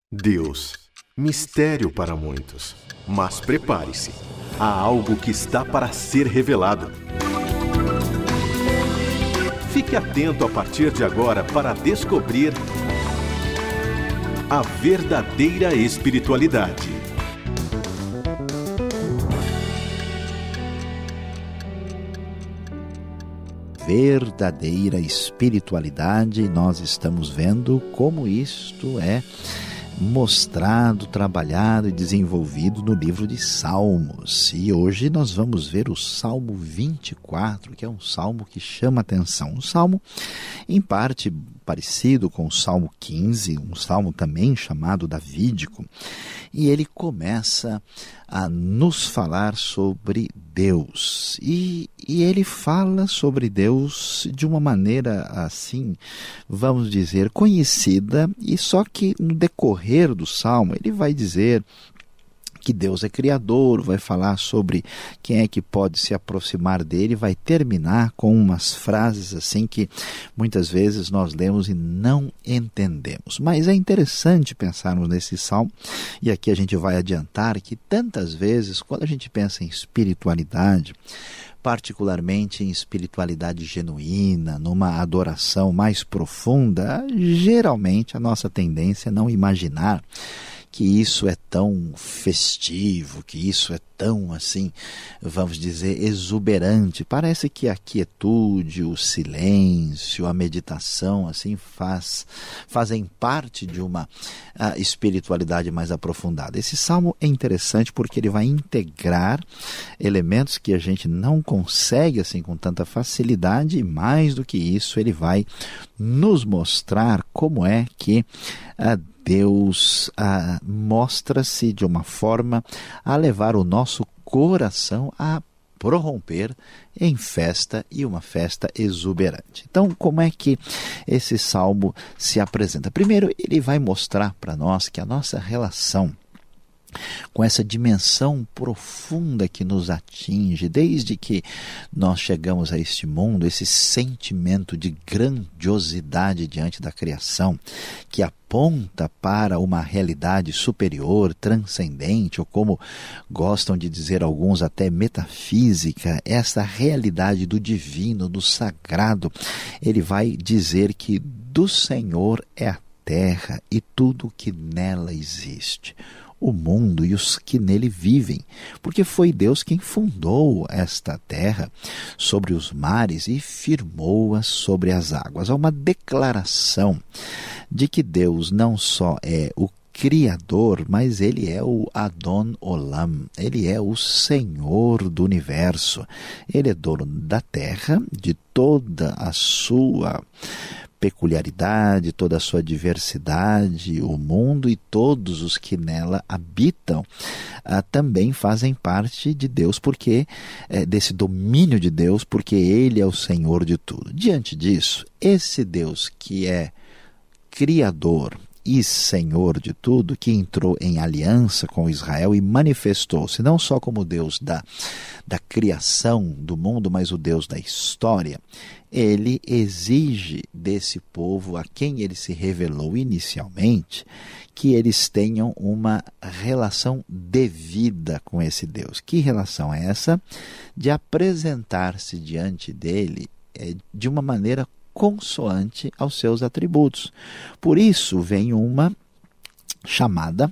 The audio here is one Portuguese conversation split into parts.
Deus, mistério para muitos, mas prepare-se, há algo que está para ser revelado. Fique atento a partir de agora para descobrir a verdadeira espiritualidade. Verdadeira espiritualidade, nós estamos vendo como isto é mostrado, trabalhado e desenvolvido no livro de Salmos. E hoje nós vamos ver o Salmo 24, que é um salmo que chama atenção. Um salmo, em parte, parecido com o Salmo 15, um salmo também chamado davídico. E ele começa a nos falar sobre Deus. E ele fala sobre Deus de uma maneira assim, vamos dizer, conhecida, e só que no decorrer do salmo ele vai dizer que Deus é criador, vai falar sobre quem é que pode se aproximar dele, vai terminar com umas frases assim que muitas vezes nós lemos e não entendemos. Mas é interessante pensarmos nesse salmo, e aqui a gente vai adiantar que tantas vezes, quando a gente pensa em espiritualidade, particularmente em espiritualidade genuína, numa adoração mais profunda, geralmente a nossa tendência é não imaginar que isso é tão festivo, que isso é tão, assim, vamos dizer, exuberante. Parece que a quietude, o silêncio, a meditação, assim, fazem parte de uma espiritualidade mais aprofundada. Esse salmo é interessante porque ele vai integrar elementos que a gente não consegue, assim, com tanta facilidade, e mais do que isso, ele vai nos mostrar como é que Deus mostra-se de uma forma a levar o nosso coração a prorromper em festa, e uma festa exuberante. Então, como é que esse salmo se apresenta? Primeiro, ele vai mostrar para nós que a nossa relação com essa dimensão profunda que nos atinge, desde que nós chegamos a este mundo, esse sentimento de grandiosidade diante da criação, que aponta para uma realidade superior, transcendente, ou como gostam de dizer alguns, até metafísica, essa realidade do divino, do sagrado. Ele vai dizer que do Senhor é a terra e tudo o que nela existe, o mundo e os que nele vivem, porque foi Deus quem fundou esta terra sobre os mares e firmou-a sobre as águas. Há uma declaração de que Deus não só é o Criador, mas ele é o Adon Olam, ele é o Senhor do universo. Ele é dono da terra, de toda a sua peculiaridade, toda a sua diversidade, o mundo e todos os que nela habitam também fazem parte de Deus, porque desse domínio de Deus, porque ele é o Senhor de tudo. Diante disso, esse Deus que é Criador e Senhor de tudo, que entrou em aliança com Israel e manifestou-se não só como Deus da criação do mundo, mas o Deus da história, ele exige desse povo a quem ele se revelou inicialmente que eles tenham uma relação devida com esse Deus. Que relação é essa? De apresentar-se diante dele de uma maneira consoante aos seus atributos. Por isso vem uma chamada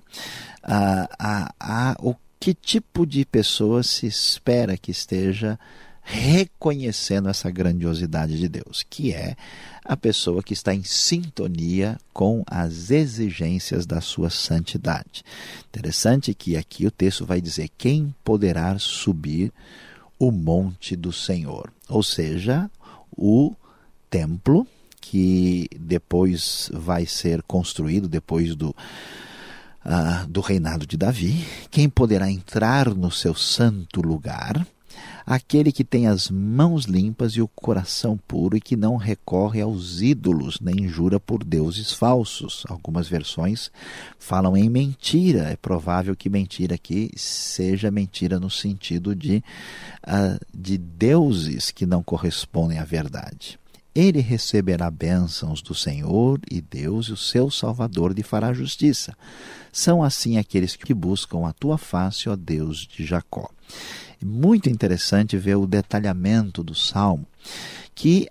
a o que tipo de pessoa se espera que esteja reconhecendo essa grandiosidade de Deus, que é a pessoa que está em sintonia com as exigências da sua santidade. Interessante que aqui o texto vai dizer: quem poderá subir o monte do Senhor? Ou seja, o templo que depois vai ser construído depois do reinado de Davi. Quem poderá entrar no seu santo lugar? Aquele que tem as mãos limpas e o coração puro e que não recorre aos ídolos, nem jura por deuses falsos. Algumas versões falam em mentira. É provável que mentira aqui seja mentira no sentido de deuses que não correspondem à verdade. ele receberá bênçãos do Senhor e Deus, e o seu Salvador lhe fará justiça. São assim aqueles que buscam a tua face, ó Deus de Jacó. Muito interessante ver o detalhamento do Salmo, que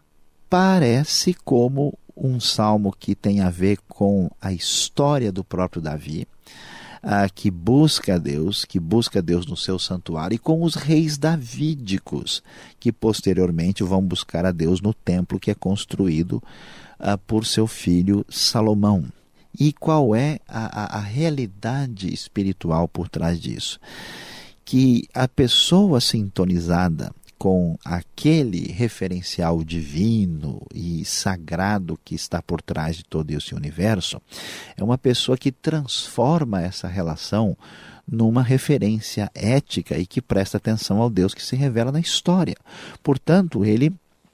aparece como um salmo que tem a ver com a história do próprio Davi, que busca Deus no seu santuário, e com os reis davídicos, que posteriormente vão buscar a Deus no templo que é construído por seu filho Salomão. E qual é a realidade espiritual por trás disso? Que a pessoa sintonizada com aquele referencial divino e sagrado que está por trás de todo esse universo, é uma pessoa que transforma essa relação numa referência ética e que presta atenção ao Deus que se revela na história. Portanto, ele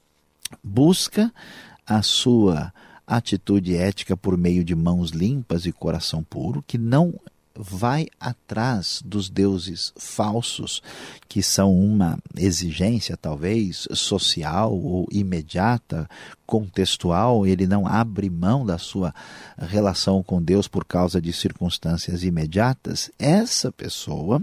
busca a sua atitude ética por meio de mãos limpas e coração puro, que não vai atrás dos deuses falsos, que são uma exigência talvez social ou imediata, contextual. Ele não abre mão da sua relação com Deus por causa de circunstâncias imediatas. Essa pessoa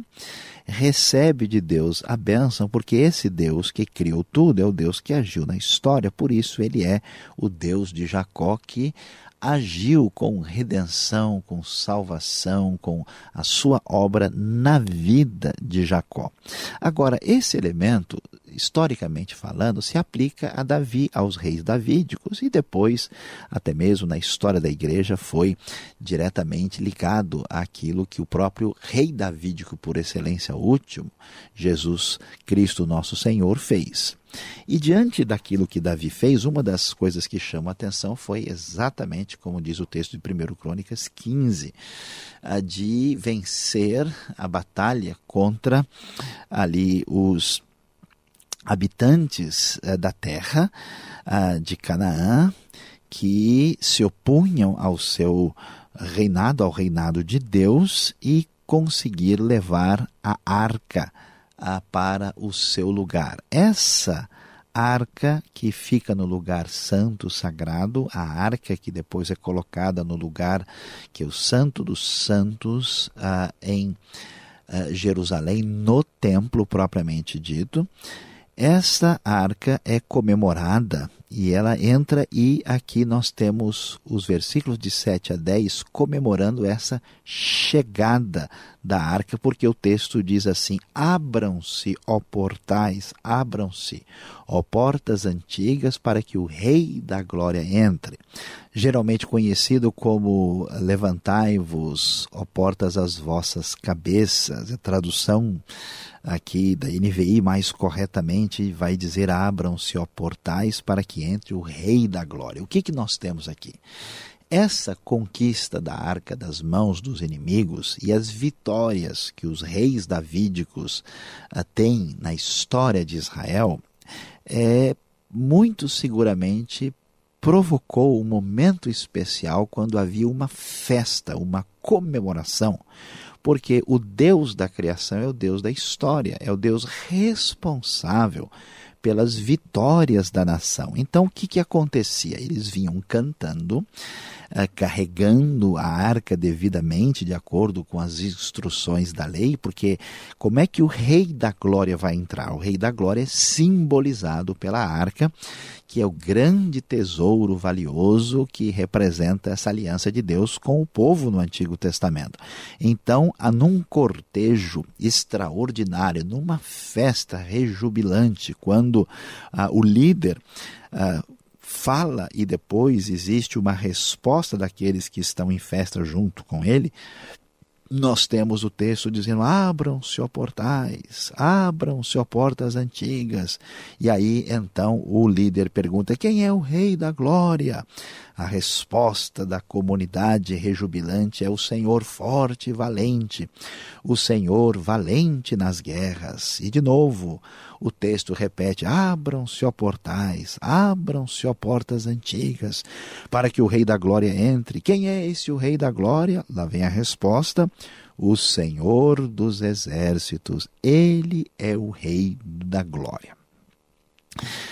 recebe de Deus a bênção, porque esse Deus que criou tudo é o Deus que agiu na história. Por isso ele é o Deus de Jacó, que agiu com redenção, com salvação, com a sua obra na vida de Jacó. Agora, esse elemento, historicamente falando, se aplica a Davi, aos reis davídicos, e depois, até mesmo na história da igreja, foi diretamente ligado àquilo que o próprio rei davídico, por excelência último, Jesus Cristo nosso Senhor, fez. E diante daquilo que Davi fez, uma das coisas que chama a atenção foi exatamente, como diz o texto de 1 Crônicas 15, de vencer a batalha contra ali os habitantes da terra de Canaã, que se opunham ao seu reinado, ao reinado de Deus, e conseguir levar a arca para o seu lugar. Essa arca que fica no lugar santo, sagrado, a arca que depois é colocada no lugar que é o Santo dos Santos, em Jerusalém, no templo propriamente dito. Esta arca é comemorada e ela entra, e aqui nós temos os versículos de 7 a 10 comemorando essa chegada da arca, porque o texto diz assim: abram-se, ó portais, abram-se, ó portas antigas, para que o Rei da Glória entre. Geralmente conhecido como levantai-vos, ó portas, as vossas cabeças. A tradução aqui da NVI mais corretamente vai dizer: abram-se, ó portais, para que entre o Rei da Glória. O que nós temos aqui? Essa conquista da arca das mãos dos inimigos e as vitórias que os reis davídicos têm na história de Israel, muito seguramente provocou um momento especial quando havia uma festa, uma comemoração, porque o Deus da criação é o Deus da história, é o Deus responsável pelas vitórias da nação. Então, o que acontecia? Eles vinham cantando, carregando a arca devidamente, de acordo com as instruções da lei, porque como é que o Rei da Glória vai entrar? O Rei da Glória é simbolizado pela arca, que é o grande tesouro valioso que representa essa aliança de Deus com o povo no Antigo Testamento. Então, num cortejo extraordinário, numa festa rejubilante, quando o líder fala e depois existe uma resposta daqueles que estão em festa junto com ele, nós temos o texto dizendo: abram-se, ó portais, abram-se, ó portas antigas. E aí, então, o líder pergunta: quem é o Rei da Glória? A resposta da comunidade rejubilante é: o Senhor forte e valente, o Senhor valente nas guerras. E de novo, o texto repete: abram-se, ó portais, abram-se, ó portas antigas, para que o Rei da Glória entre. Quem é esse o Rei da Glória? Lá vem a resposta: o Senhor dos Exércitos. Ele é o Rei da Glória.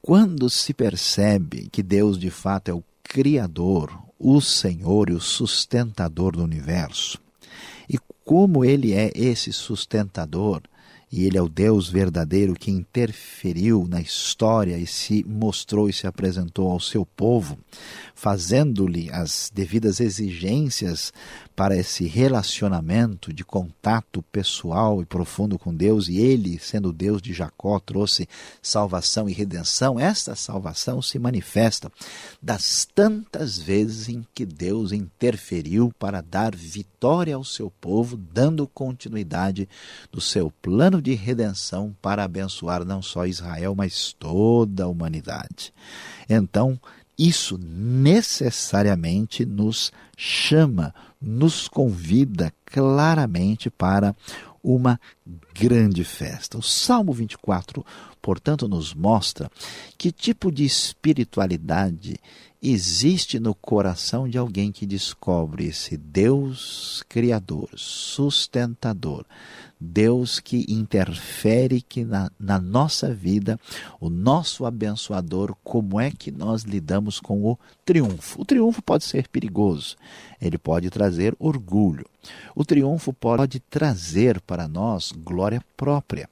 quando se percebe que Deus de fato é o Criador, o Senhor e o sustentador do universo, e como Ele é esse sustentador, e Ele é o Deus verdadeiro que interferiu na história e se mostrou e se apresentou ao seu povo, fazendo-lhe as devidas exigências para esse relacionamento de contato pessoal e profundo com Deus, e Ele, sendo o Deus de Jacó, trouxe salvação e redenção. Esta salvação se manifesta das tantas vezes em que Deus interferiu para dar vitória ao seu povo, dando continuidade do seu plano de redenção para abençoar não só Israel, mas toda a humanidade. Então, isso necessariamente nos chama, nos convida claramente para uma grande festa. O Salmo 24, portanto, nos mostra que tipo de espiritualidade existe no coração de alguém que descobre esse Deus criador, sustentador, Deus que interfere que na nossa vida, o nosso abençoador, como é que nós lidamos com o triunfo. O triunfo pode ser perigoso, ele pode trazer orgulho. O triunfo pode trazer para nós glória própria.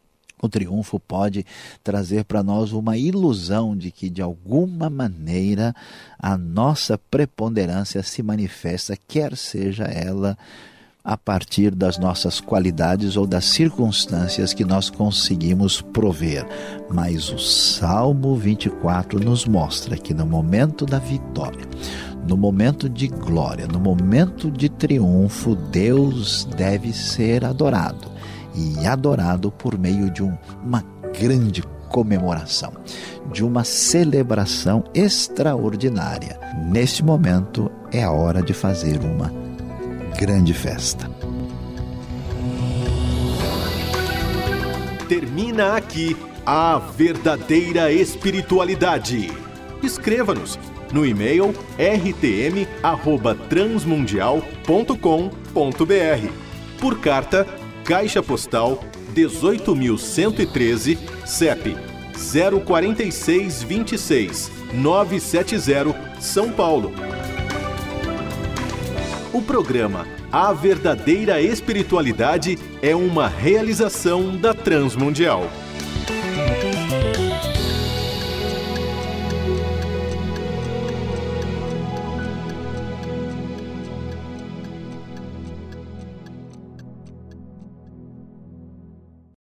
O triunfo pode trazer para nós uma ilusão de que, de alguma maneira, a nossa preponderância se manifesta, quer seja ela a partir das nossas qualidades ou das circunstâncias que nós conseguimos prover. Mas o Salmo 24 nos mostra que no momento da vitória, no momento de glória, no momento de triunfo, Deus deve ser adorado. E adorado por meio de uma grande comemoração, de uma celebração extraordinária. Neste momento é a hora de fazer uma grande festa. Termina aqui a verdadeira espiritualidade. Escreva-nos no e-mail rtm@transmundial.com.br, por carta, Caixa Postal 18.113, CEP 04626 970, São Paulo. O programa A Verdadeira Espiritualidade é uma realização da Transmundial.